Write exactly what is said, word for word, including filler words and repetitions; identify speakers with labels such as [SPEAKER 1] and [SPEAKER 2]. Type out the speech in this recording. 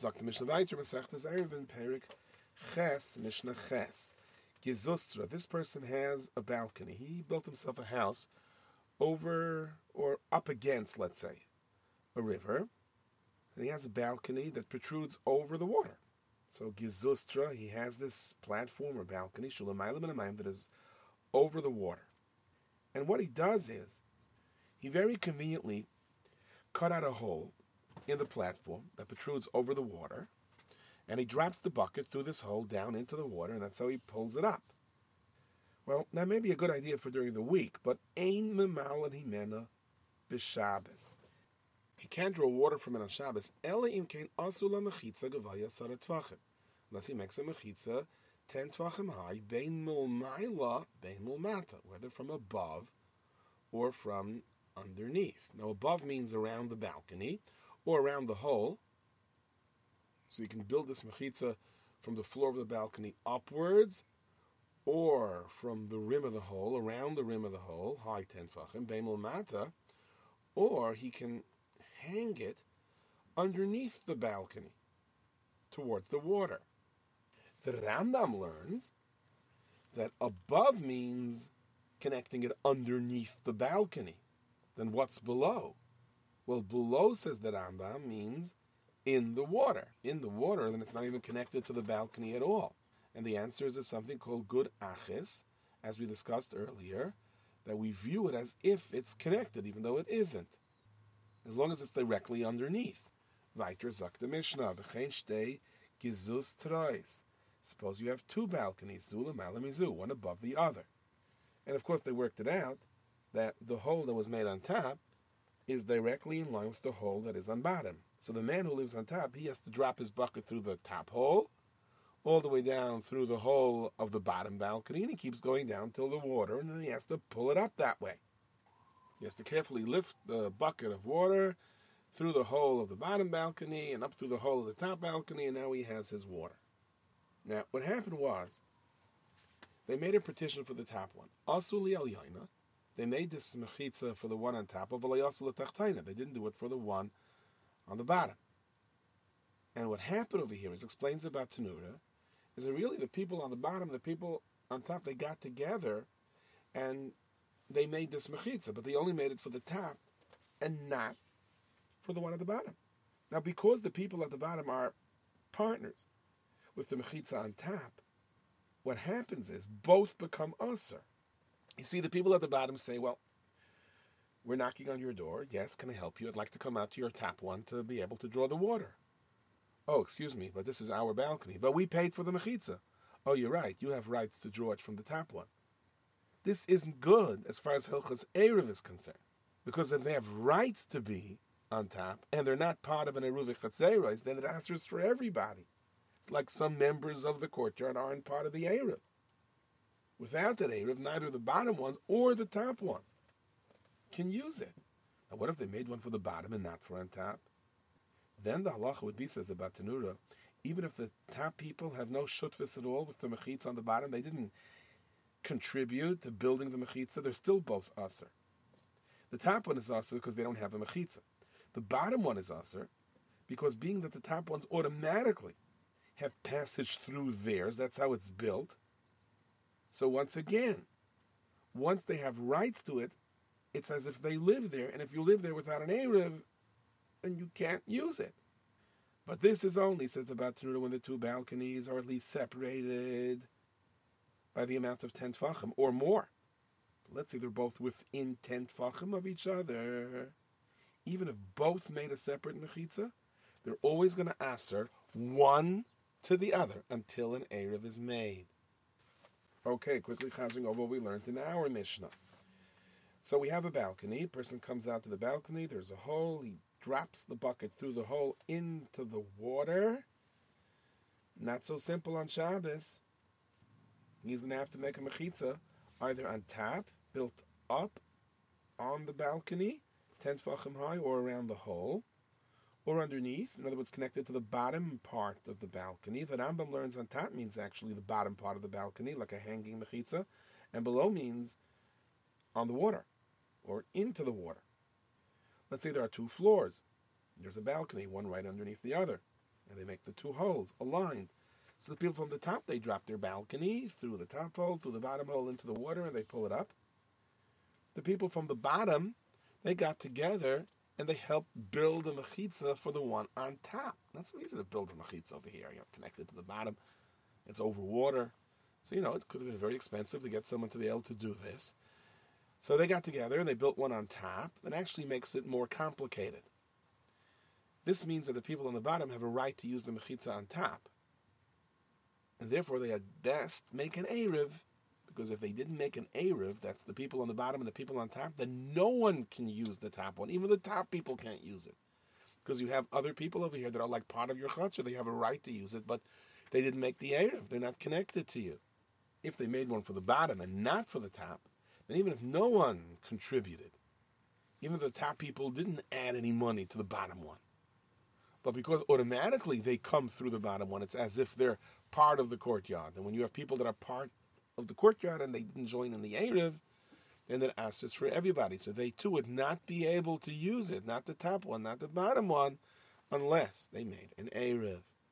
[SPEAKER 1] Sagt the Mishnah weiter, Masechtas Eruvin, Perik Ches, Mishnah Ches. Gezustra, this person has a balcony. He built himself a house over or up against, let's say, a river, and he has a balcony that protrudes over the water. So Gezustra, he has this platform or balcony, Shulamaylam and Amayim, that is over the water. And what he does is, he very conveniently cut out a hole in the platform that protrudes over the water, and he drops the bucket through this hole down into the water, and that's how he pulls it up. Well, that may be a good idea for during the week, but ein memalan himena b'Shabbos. He can't draw water from it on Shabbos, ela im kein asula mechitza gevaya sara tvachim, unless he makes a mechitza ten tvachim high, bein mul ma'ila, bein mul mata, whether from above or from underneath. Now, above means around the balcony or around the hole. So you can build this mechitza from the floor of the balcony upwards, or from the rim of the hole, around the rim of the hole, high ten fachim, beimul mata, or he can hang it underneath the balcony, towards the water. The Rambam learns that above means connecting it underneath the balcony. Then what's below? Well, below, says the Rambam, means in the water. In the water, then it's not even connected to the balcony at all. And the answer is something called good achis, as we discussed earlier, that we view it as if it's connected, even though it isn't, as long as it's directly underneath. Weiter sagt the Mishnah, b'chein shtei gizus trois. Suppose you have two balconies, zu l'malamizu, one above the other. And of course they worked it out that the hole that was made on top is directly in line with the hole that is on bottom. So the man who lives on top, he has to drop his bucket through the top hole, all the way down through the hole of the bottom balcony, and he keeps going down till the water, and then he has to pull it up that way. He has to carefully lift the bucket of water through the hole of the bottom balcony and up through the hole of the top balcony, and now he has his water. Now, what happened was, they made a petition for the top one. Asuli al yaina. They made this mechitza for the one on top of alayasul tachtaina. They didn't do it for the one on the bottom. And what happened over here is explains about Tanura, is that really the people on the bottom, the people on top, they got together and they made this mechitza, but they only made it for the top and not for the one at the bottom. Now, because the people at the bottom are partners with the mechitza on top, what happens is both become usher. You see, the people at the bottom say, well, we're knocking on your door. Yes, can I help you? I'd like to come out to your top one to be able to draw the water. Oh, excuse me, but this is our balcony. But we paid for the mechitza. Oh, you're right. You have rights to draw it from the top one. This isn't good as far as Hilchas Eruv is concerned. Because if they have rights to be on top, and they're not part of an Eruv Chatzeros, then it answers for everybody. It's like some members of the courtyard aren't part of the Eruv. Without that Eruv, neither the bottom ones or the top one can use it. Now, what if they made one for the bottom and not for on top? Then the halacha would be, says the Batanura, even if the top people have no shutvis at all with the mechitza on the bottom, they didn't contribute to building the mechitza, they're still both aser. The top one is aser because they don't have a mechitza. The bottom one is aser because being that the top ones automatically have passage through theirs, that's how it's built. So once again, once they have rights to it, it's as if they live there, and if you live there without an Eruv, then you can't use it. But this is only, says the Batanura, when the two balconies are at least separated by the amount of ten tfachim or more. Let's say they're both within ten tfachim of each other. Even if both made a separate mechitza, they're always going to aser one to the other until an Eruv is made. Okay, quickly chazing over what we learned in our Mishnah. So we have a balcony. A person comes out to the balcony. There's a hole. He drops the bucket through the hole into the water. Not so simple on Shabbos. He's going to have to make a mechitza either on top, built up on the balcony, ten tfachim high, or around the hole, or underneath. In other words, connected to the bottom part of the balcony. The Rambam learns on top means actually the bottom part of the balcony, like a hanging mechitza, and below means on the water, or into the water. Let's say there are two floors. There's a balcony, one right underneath the other. and they make the two holes aligned. So the people from the top, they drop their balcony through the top hole, through the bottom hole into the water, and they pull it up. The people from the bottom, they got together and they helped build a mechitza for the one on top. Not so easy to build a mechitza over here. You're connected to the bottom. It's over water. So, you know, it could have been very expensive to get someone to be able to do this. So they got together and they built one on top. That actually makes it more complicated. This means that the people on the bottom have a right to use the mechitza on top. And therefore, they at best make an Erev, because if they didn't make an Erev, that's the people on the bottom and the people on top, then no one can use the top one. Even the top people can't use it. Because you have other people over here that are like part of your chutzner. They have a right to use it, but they didn't make the Erev. They're not connected to you. If they made one for the bottom and not for the top, then even if no one contributed, even if the top people didn't add any money to the bottom one, but because automatically they come through the bottom one, it's as if they're part of the courtyard. And when you have people that are part of the courtyard and they didn't join in the Erev, then that asks is for everybody. So they too would not be able to use it, not the top one, not the bottom one, unless they made an Erev.